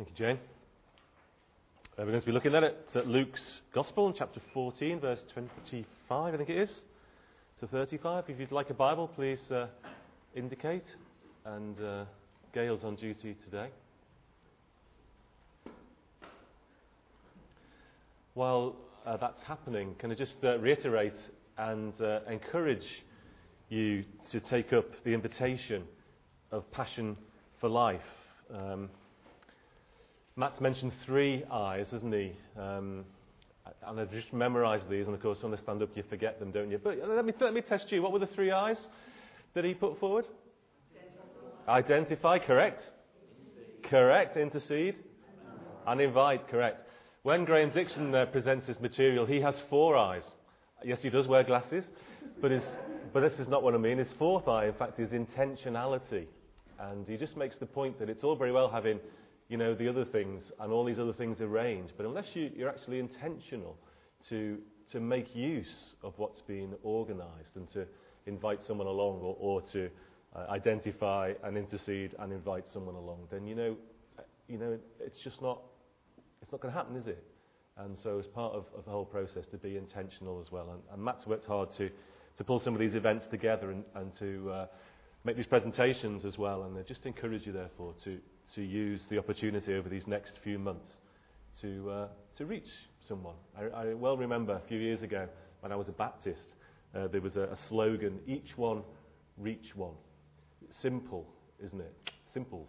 Thank you, Jane. We're going to be looking at it at Luke's Gospel in chapter 14, verse 25, I think it is, to 35. If you'd like a Bible, please indicate. And Gail's on duty today. While that's happening, can I just reiterate and encourage you to take up the invitation of Passion for Life. Matt's mentioned 3 I's, hasn't he? And I've just memorised these, and of course, when they stand up, you forget them, don't you? But let me test you. What were the 3 I's that he put forward? Identify, correct. Correct, intercede. And invite, correct. When Graham Dixon presents his material, he has 4 I's. Yes, he does wear glasses, but this is not what I mean. His 4th I, in fact, is intentionality. And he just makes the point that it's all very well having, the other things and all these other things arranged, but unless you're actually intentional to make use of what's been organised and to invite someone along or to identify and intercede and invite someone along, then it's just not going to happen, is it? And so as part of the whole process, to be intentional as well. And Matt's worked hard to pull some of these events together and to make these presentations as well. And I just encourage you, therefore, to use the opportunity over these next few months to reach someone. I well remember a few years ago when I was a Baptist, there was a slogan, each one, reach one. It's simple, isn't it? Simple.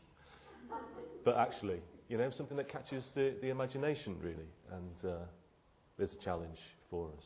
But actually, something that catches the imagination, really. And there's a challenge for us.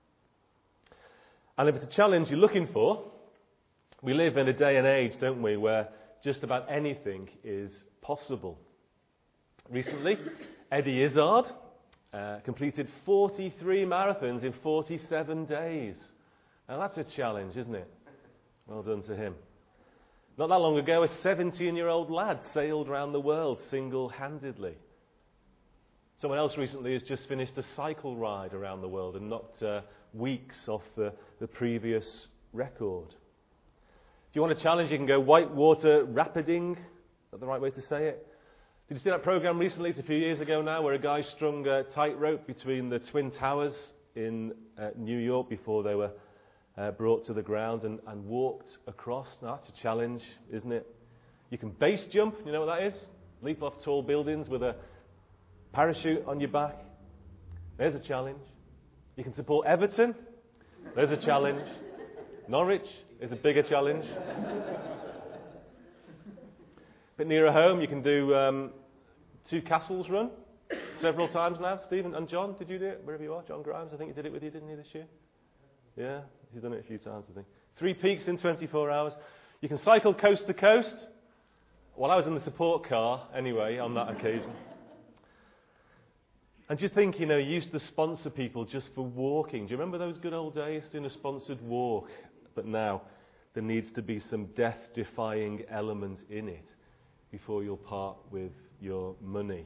And if it's a challenge you're looking for, we live in a day and age, don't we, where just about anything is possible. Recently, Eddie Izzard completed 43 marathons in 47 days. Now that's a challenge, isn't it? Well done to him. Not that long ago, a 17-year-old lad sailed around the world single-handedly. Someone else recently has just finished a cycle ride around the world and knocked weeks off the previous record. If you want a challenge, you can go whitewater rapiding. Is that the right way to say it? Did you see that program recently? It's a few years ago now, where a guy strung a tightrope between the Twin Towers in New York before they were brought to the ground and walked across. Now, that's a challenge, isn't it? You can base jump. You know what that is? Leap off tall buildings with a parachute on your back. There's a challenge. You can support Everton. There's a challenge. Norwich is a bigger challenge. Bit nearer home, you can do 2 Castles run several times now. Stephen and John, did you do it wherever you are? John Grimes, I think he did it with you, didn't he, this year? Yeah, he's done it a few times, I think. 3 peaks in 24 hours. You can cycle coast to coast. Well, I was in the support car, anyway, on that occasion. And just think, you used to sponsor people just for walking. Do you remember those good old days, doing a sponsored walk? But now, there needs to be some death-defying element in it before you'll part with your money.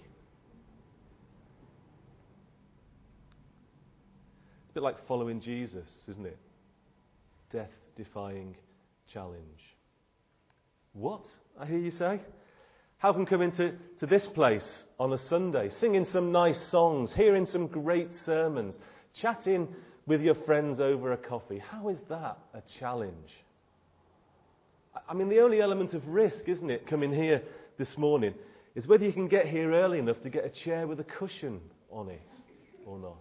It's a bit like following Jesus, isn't it? Death-defying challenge. What? I hear you say? How can come into this place on a Sunday, singing some nice songs, hearing some great sermons, chatting with your friends over a coffee? How is that a challenge? I mean, the only element of risk, isn't it, coming here this morning, is whether you can get here early enough to get a chair with a cushion on it or not.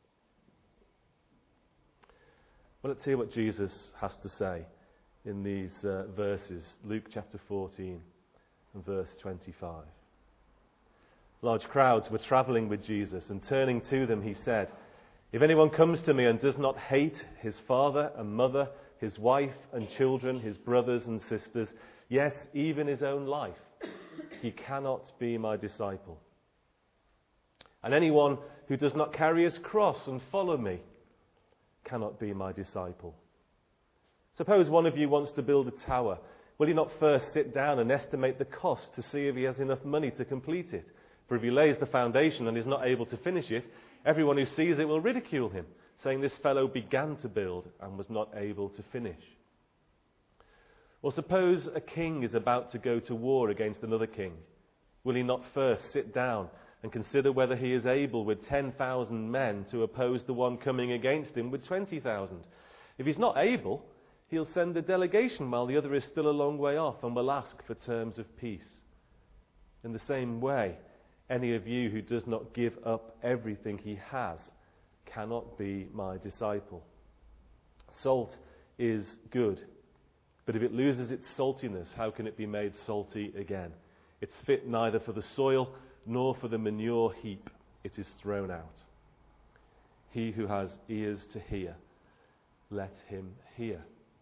Well, let's hear what Jesus has to say in these verses, Luke chapter 14 and verse 25. Large crowds were travelling with Jesus, and turning to them, he said, "If anyone comes to me and does not hate his father and mother, his wife and children, his brothers and sisters, yes, even his own life, he cannot be my disciple. And anyone who does not carry his cross and follow me cannot be my disciple. Suppose one of you wants to build a tower. Will he not first sit down and estimate the cost to see if he has enough money to complete it? For if he lays the foundation and is not able to finish it, everyone who sees it will ridicule him, saying this fellow began to build and was not able to finish. Or suppose a king is about to go to war against another king. Will he not first sit down and consider whether he is able with 10,000 men to oppose the one coming against him with 20,000? If he's not able, he'll send a delegation while the other is still a long way off and will ask for terms of peace. In the same way, any of you who does not give up everything he has cannot be my disciple. Salt is good, but if it loses its saltiness, how can it be made salty again? It's fit neither for the soil nor for the manure heap. It is thrown out. He who has ears to hear, let him hear.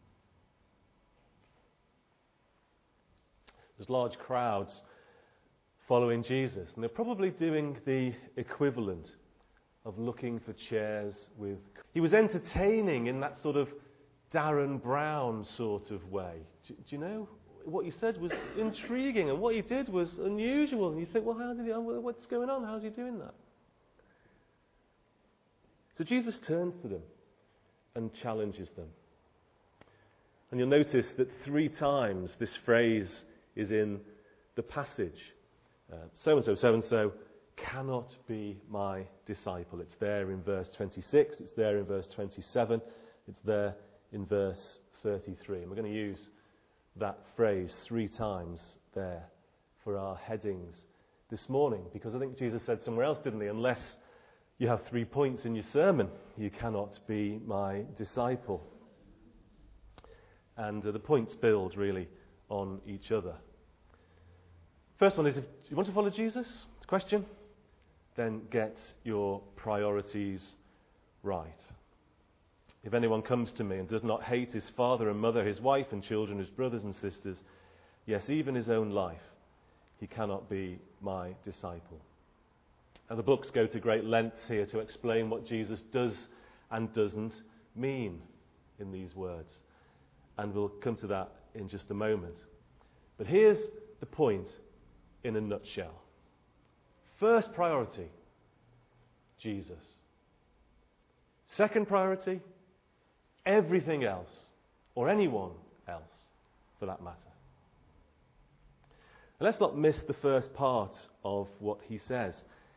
There's large crowds following Jesus, and they're probably doing the equivalent of looking for chairs with... He was entertaining in that sort of Darren Brown sort of way. Do you know? What he said was intriguing, and what he did was unusual. And you think, well, what's going on? How's he doing that? So Jesus turns to them and challenges them. And you'll notice that 3 times this phrase is in the passage. So-and-so, so-and-so cannot be my disciple. It's there in verse 26, it's there in verse 27, it's there in verse 33. And we're going to use that phrase 3 times there for our headings this morning, because I think Jesus said somewhere else, didn't he? Unless you have 3 points in your sermon, you cannot be my disciple. And the points build really on each other. First one is, if you want to follow Jesus, it's a question, then get your priorities right. If anyone comes to me and does not hate his father and mother, his wife and children, his brothers and sisters, yes, even his own life, he cannot be my disciple. And the books go to great lengths here to explain what Jesus does and doesn't mean in these words. And we'll come to that in just a moment. But here's the point in a nutshell. First priority, Jesus. Second priority, everything else, or anyone else for that matter. And let's not miss the first part of what he says.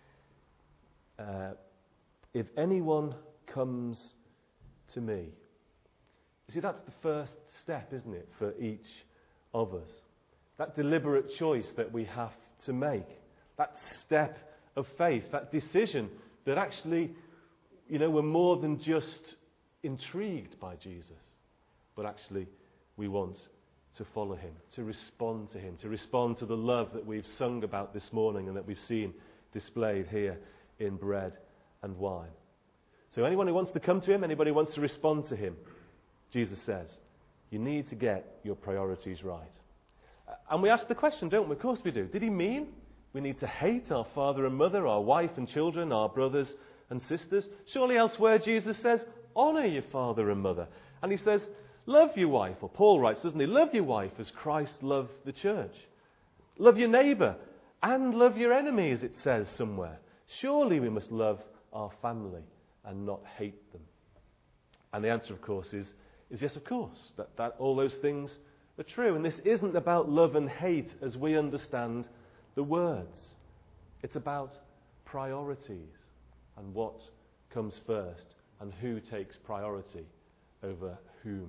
If anyone comes to me. You see, that's the first step, isn't it, for each of us? That deliberate choice that we have to make. That step of faith, that decision that actually, we're more than just intrigued by Jesus, but actually we want to follow him, to respond to him, to respond to the love that we've sung about this morning and that we've seen displayed here in bread and wine. So anyone who wants to come to him, anybody who wants to respond to him, Jesus says, you need to get your priorities right. And we ask the question, don't we? Of course we do. Did he mean we need to hate our father and mother, our wife and children, our brothers and sisters? Surely elsewhere Jesus says, honour your father and mother. And he says, love your wife. Or Paul writes, doesn't he? Love your wife as Christ loved the church. Love your neighbour and love your enemy, as it says somewhere. Surely we must love our family and not hate them. And the answer, of course, is yes, of course, that all those things are true. And this isn't about love and hate as we understand the words. It's about priorities and what comes first and who takes priority over whom.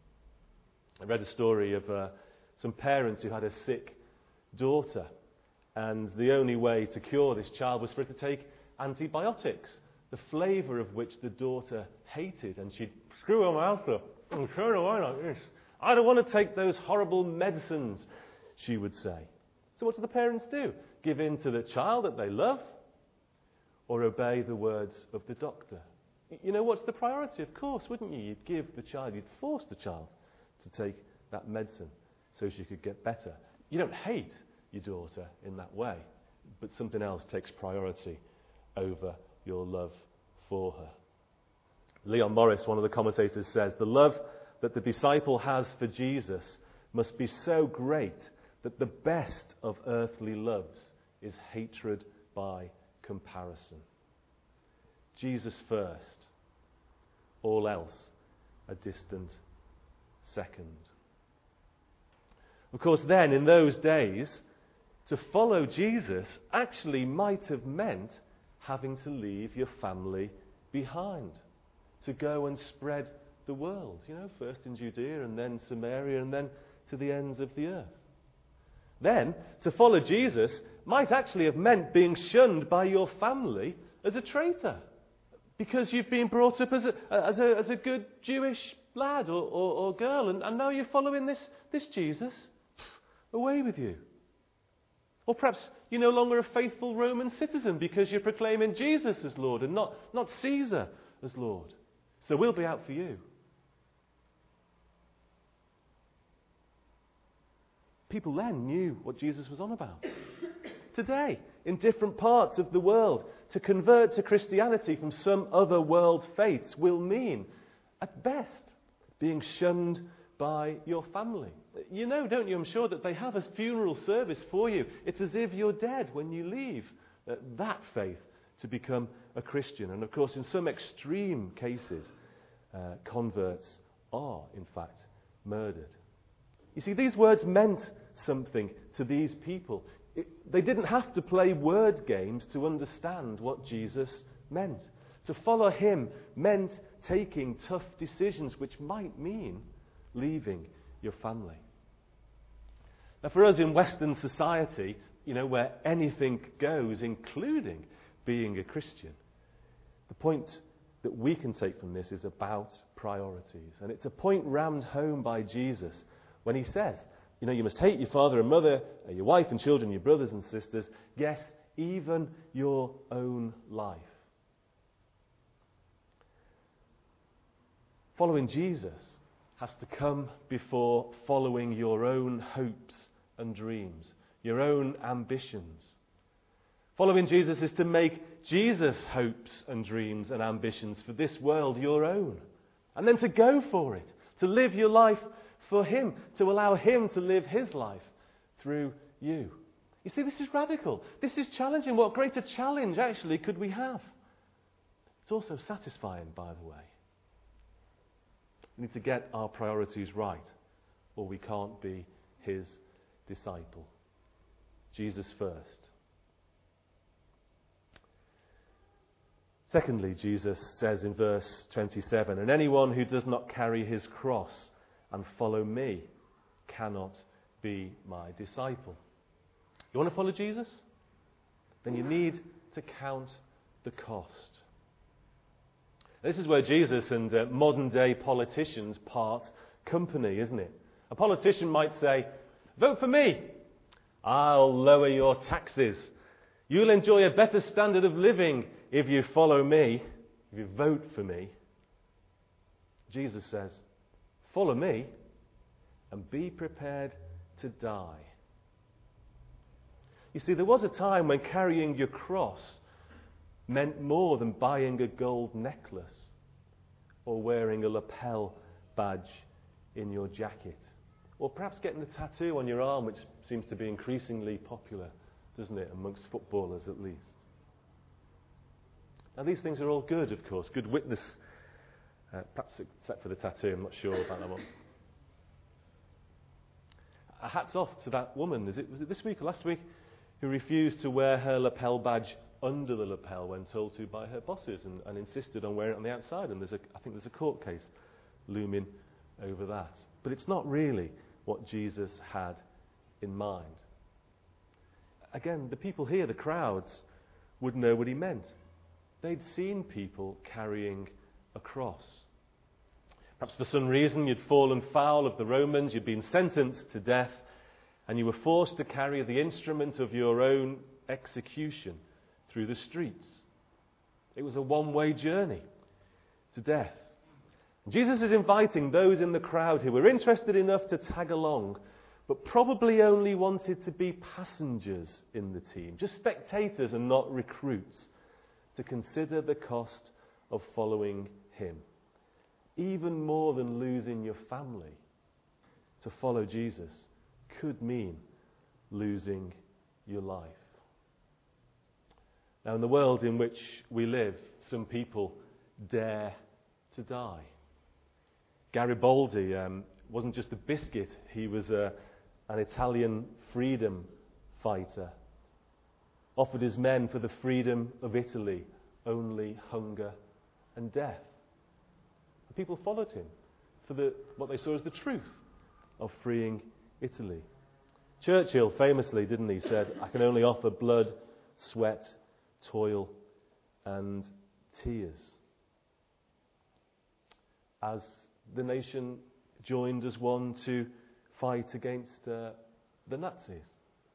I read a story of some parents who had a sick daughter, and the only way to cure this child was for her to take antibiotics, the flavour of which the daughter hated, and she'd screw her mouth up and turn away like this. I don't want to take those horrible medicines, she would say. So what do the parents do? Give in to the child that they love, or obey the words of the doctor? What's the priority? Of course, wouldn't you? You'd give the child, you'd force the child to take that medicine so she could get better. You don't hate your daughter in that way, but something else takes priority over your love for her. Leon Morris, one of the commentators, says, the love that the disciple has for Jesus must be so great that the best of earthly loves is hatred by comparison. Jesus first, all else a distant second. Of course, then, in those days, to follow Jesus actually might have meant having to leave your family behind, to go and spread the world, first in Judea and then Samaria and then to the ends of the earth. Then, to follow Jesus might actually have meant being shunned by your family as a traitor, because you've been brought up as a good Jewish lad or girl, and now you're following this Jesus. Away with you. Or perhaps you're no longer a faithful Roman citizen because you're proclaiming Jesus as Lord and not Caesar as Lord. So we'll be out for you. People then knew what Jesus was on about. Today, in different parts of the world, to convert to Christianity from some other world faiths will mean, at best, being shunned by your family. You know, don't you? I'm sure that they have a funeral service for you. It's as if you're dead when you leave that faith to become a Christian. And of course, in some extreme cases, converts are, in fact, murdered. You see, these words meant something to these people. They didn't have to play word games to understand what Jesus meant. To follow him meant taking tough decisions, which might mean leaving your family. Now, for us in Western society, where anything goes, including being a Christian, the point that we can take from this is about priorities. And it's a point rammed home by Jesus when he says, you must hate your father and mother, your wife and children, your brothers and sisters, yes, even your own life. Following Jesus has to come before following your own hopes and dreams, your own ambitions. Following Jesus is to make Jesus' hopes and dreams and ambitions for this world your own. And then to go for it, to live your life for him, to allow him to live his life through you. You see, this is radical. This is challenging. What greater challenge, actually, could we have? It's also satisfying, by the way. We need to get our priorities right, or we can't be his disciple. Jesus first. Secondly, Jesus says in verse 27, and anyone who does not carry his cross and follow me cannot be my disciple. You want to follow Jesus? Then you need to count the cost. This is where Jesus and modern day politicians part company, isn't it? A politician might say, vote for me. I'll lower your taxes. You'll enjoy a better standard of living if you follow me, if you vote for me. Jesus says, follow me and be prepared to die. You see, there was a time when carrying your cross meant more than buying a gold necklace or wearing a lapel badge in your jacket, or perhaps getting a tattoo on your arm, which seems to be increasingly popular, doesn't it, amongst footballers at least. Now, these things are all good, of course, good witness, perhaps except for the tattoo. I'm not sure about that one. Hats off to that woman, was it this week or last week, who refused to wear her lapel badge under the lapel when told to by her bosses, and insisted on wearing it on the outside. And I think there's a court case looming over that. But it's not really what Jesus had in mind. Again, the people here, the crowds, would know what he meant. They'd seen people carrying a cross. Perhaps for some reason you'd fallen foul of the Romans, you'd been sentenced to death, and you were forced to carry the instrument of your own execution through the streets. It was a one-way journey to death. Jesus is inviting those in the crowd who were interested enough to tag along, but probably only wanted to be passengers in the team, just spectators and not recruits, to consider the cost of following him. Even more than losing your family, to follow Jesus could mean losing your life. Now, in the world in which we live, some people dare to die. Garibaldi wasn't just a biscuit, he was an Italian freedom fighter, offered his men for the freedom of Italy only hunger and death. And people followed him for what they saw as the truth of freeing Italy. Churchill famously, didn't he, said, "I can only offer blood, sweat, toil, and tears." As the nation joined as one to fight against the Nazis.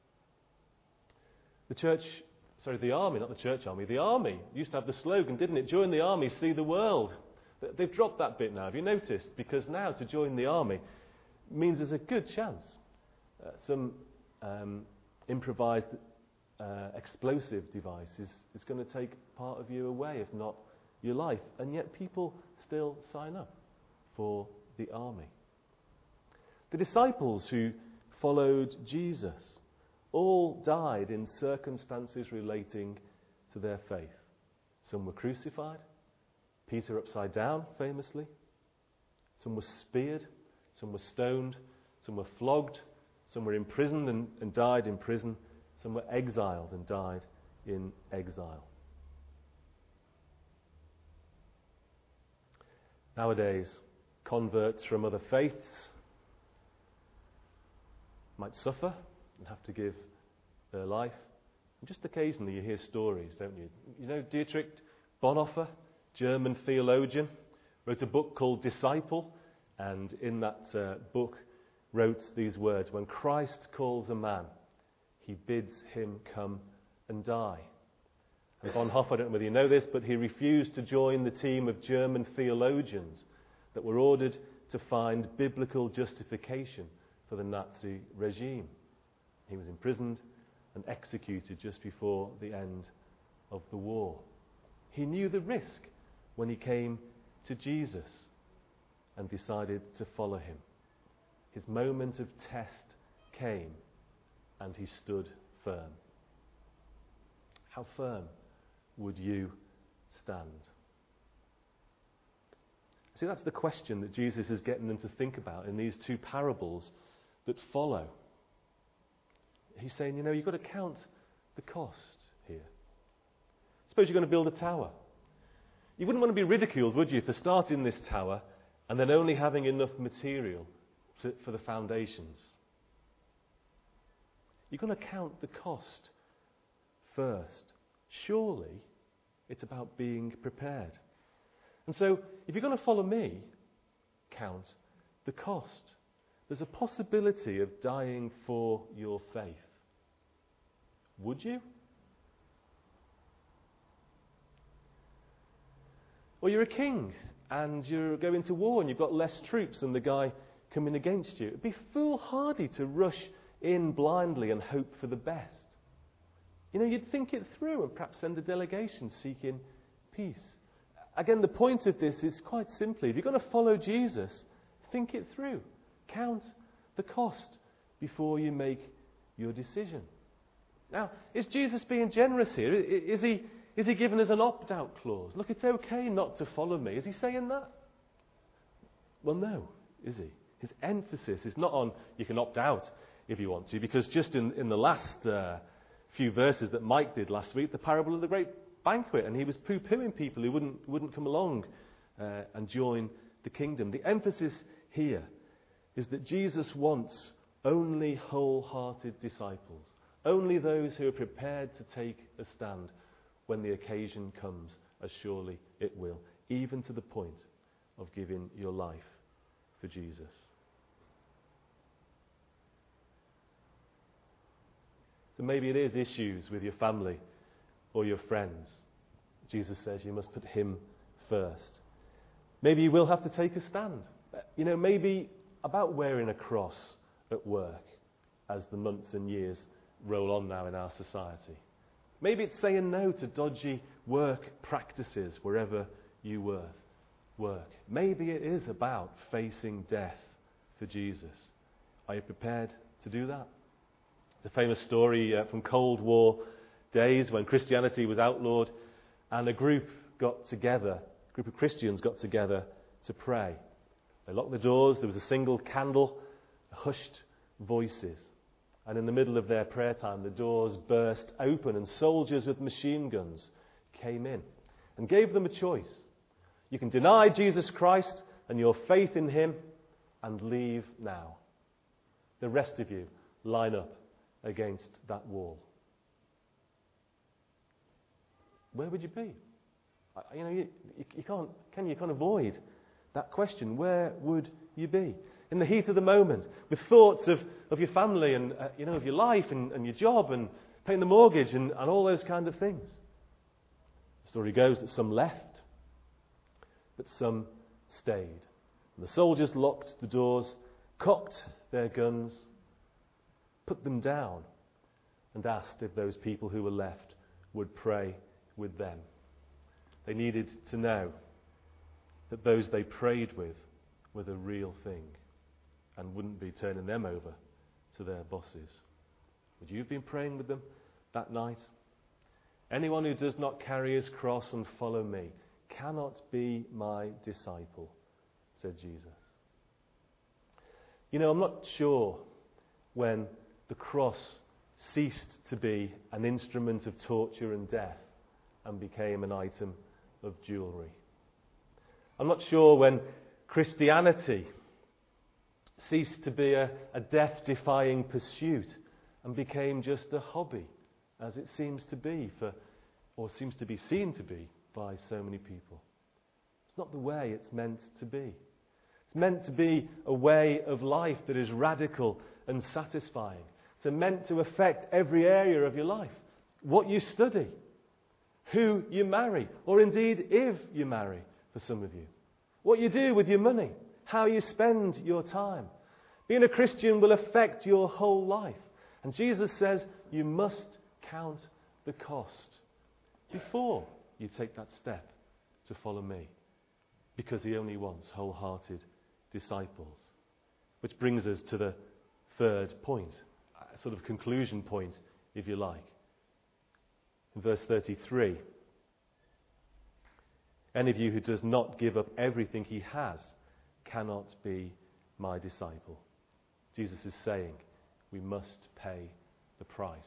The army used to have the slogan, didn't it? Join the army, see the world. They've dropped that bit now, have you noticed? Because now to join the army means there's a good chance some improvised explosive device is going to take part of you away, if not your life. And yet people still sign up for the army. The disciples who followed Jesus all died in circumstances relating to their faith. Some were crucified, Peter upside down, famously. Some were speared, some were stoned, some were flogged, some were imprisoned and died in prison, some were exiled and died in exile. Nowadays, converts from other faiths might suffer and have to give their life. And just occasionally you hear stories, don't you? You know, Dietrich Bonhoeffer, German theologian, wrote a book called Disciple, and in that book wrote these words: "When Christ calls a man, he bids him come and die." And Bonhoeffer, I don't know whether you know this, but he refused to join the team of German theologians that were ordered to find biblical justification for the Nazi regime. He was imprisoned and executed just before the end of the war. He knew the risk when he came to Jesus and decided to follow him. His moment of test came and he stood firm. How firm would you stand? See, that's the question that Jesus is getting them to think about in these two parables that follow. He's saying, you've got to count the cost here. Suppose you're going to build a tower. You wouldn't want to be ridiculed, would you, for starting this tower and then only having enough material for the foundations. You've got to count the cost first. Surely it's about being prepared. And so, if you're going to follow me, count the cost. There's a possibility of dying for your faith. Would you? Or you're a king and you're going to war and you've got less troops than the guy coming against you. It'd be foolhardy to rush in blindly and hope for the best. You'd think it through and perhaps send a delegation seeking peace. Again, the point of this is quite simply, if you're going to follow Jesus, think it through. Count the cost before you make your decision. Now, is Jesus being generous here? Is he giving us an opt-out clause? Look, it's okay not to follow me. Is he saying that? Well, no, is he? His emphasis is not on you can opt out if you want to, because just in the last few verses that Mike did last week, the parable of the great banquet, and he was poo-pooing people who wouldn't come along and join the kingdom. The emphasis here is that Jesus wants only wholehearted disciples, only those who are prepared to take a stand when the occasion comes, as surely it will, even to the point of giving your life for Jesus. So maybe it is issues with your family or your friends. Jesus says you must put him first. Maybe you will have to take a stand. Maybe about wearing a cross at work as the months and years roll on now in our society. Maybe it's saying no to dodgy work practices wherever you work. Maybe it is about facing death for Jesus. Are you prepared to do that? It's a famous story from Cold War days when Christianity was outlawed, and a group of Christians got together to pray. They locked the doors, there was a single candle, hushed voices, And in the middle of their prayer time, the doors burst open and soldiers with machine guns came in and gave them a choice. You can deny Jesus Christ and your faith in him and leave now. The rest of you line up against that wall. Where would you be? You can't avoid that question. Where would you be? In the heat of the moment, with thoughts of your family and of your life and your job and paying the mortgage and all those kind of things. The story goes that some left, but some stayed. And the soldiers locked the doors, cocked their guns, put them down, and asked if those people who were left would pray with them. They needed to know that those they prayed with were the real thing and wouldn't be turning them over to their bosses. Would you have been praying with them that night? Anyone who does not carry his cross and follow me cannot be my disciple, said Jesus. I'm not sure when the cross ceased to be an instrument of torture and death and became an item of jewellery. I'm not sure when Christianity ceased to be a death-defying pursuit and became just a hobby, as it seems to be or seems to be seen to be by so many people. It's not the way it's meant to be. It's meant to be a way of life that is radical and satisfying. It's meant to affect every area of your life. What you study, who you marry, or indeed if you marry, for some of you. What you do with your money, how you spend your time. Being a Christian will affect your whole life. And Jesus says you must count the cost before you take that step to follow me. Because he only wants wholehearted disciples. Which brings us to the third point, a sort of conclusion point, if you like. In verse 33, any of you who does not give up everything he has cannot be my disciple. Jesus is saying we must pay the price.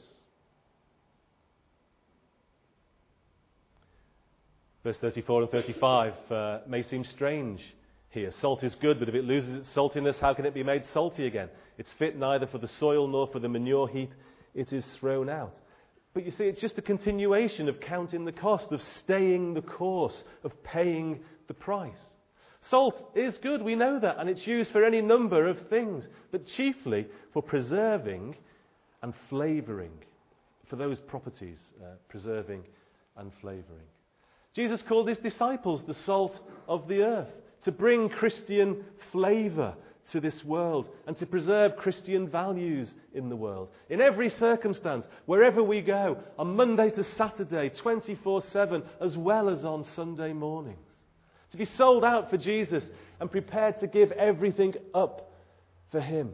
Verse 34 and 35 may seem strange here. Salt is good, but if it loses its saltiness, how can it be made salty again? It's fit neither for the soil nor for the manure heap. It is thrown out. But you see, it's just a continuation of counting the cost, of staying the course, of paying the price. Salt is good, we know that, and it's used for any number of things, but chiefly for preserving and flavouring, for those properties, preserving and flavouring. Jesus called his disciples the salt of the earth, to bring Christian flavour to this world and to preserve Christian values in the world. In every circumstance, wherever we go, on Monday to Saturday, 24/7, as well as on Sunday mornings. To be sold out for Jesus and prepared to give everything up for him.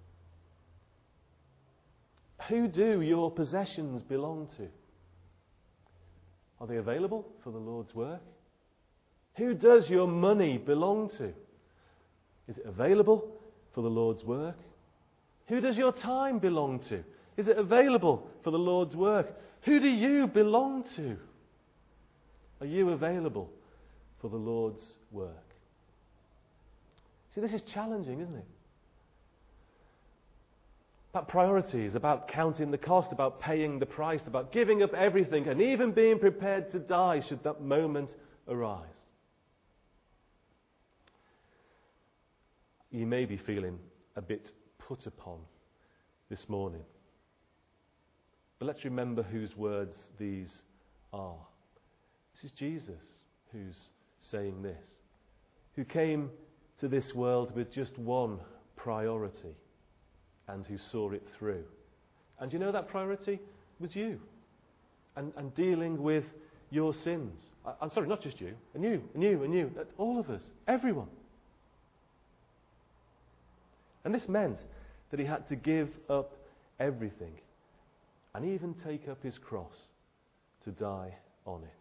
Who do your possessions belong to? Are they available for the Lord's work? Who does your money belong to? Is it available for the Lord's work? Who does your time belong to? Is it available for the Lord's work? Who do you belong to? Are you available for the Lord's work? See, this is challenging, isn't it? About priorities, about counting the cost, about paying the price, about giving up everything, and even being prepared to die should that moment arise. You may be feeling a bit put upon this morning. But let's remember whose words these are. This is Jesus who's saying this, who came to this world with just one priority and who saw it through. And you know that priority was you and dealing with your sins. I'm sorry, not just you, and you, all of us, everyone. And this meant that he had to give up everything and even take up his cross to die on it.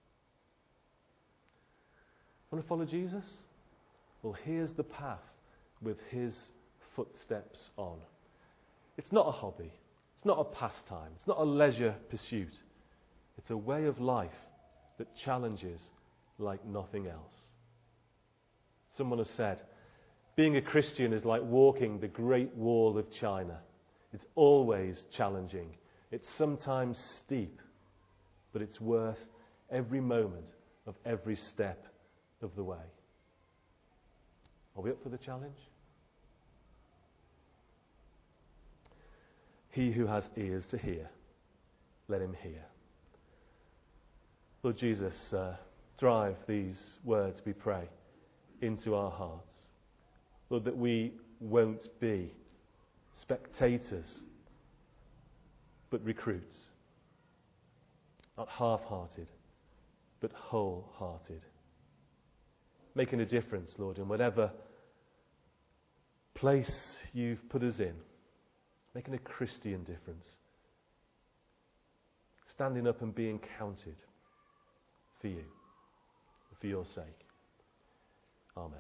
Want to follow Jesus? Well, here's the path with his footsteps on. It's not a hobby. It's not a pastime. It's not a leisure pursuit. It's a way of life that challenges like nothing else. Someone has said, being a Christian is like walking the Great Wall of China. It's always challenging. It's sometimes steep, but it's worth every moment of every step of the way. Are we up for the challenge? He who has ears to hear, let him hear. Lord Jesus, drive these words, we pray, into our hearts. Lord, that we won't be spectators, but recruits. Not half-hearted, but wholehearted. Making a difference, Lord, in whatever place you've put us in. Making a Christian difference. Standing up and being counted for you, for your sake. Amen.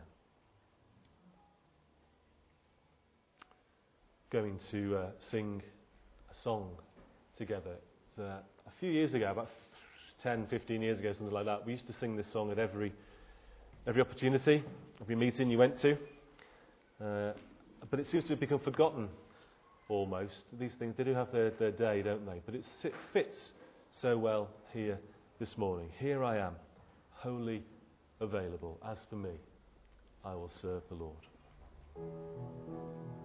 Going to sing a song together. It's, a few years ago, about 10, 15 years ago, something like that, we used to sing this song at every opportunity, every meeting you went to. But it seems to have become forgotten almost. These things, they do have their day, don't they? But it fits so well here this morning. Here I am, wholly available. As for me, I will serve the Lord.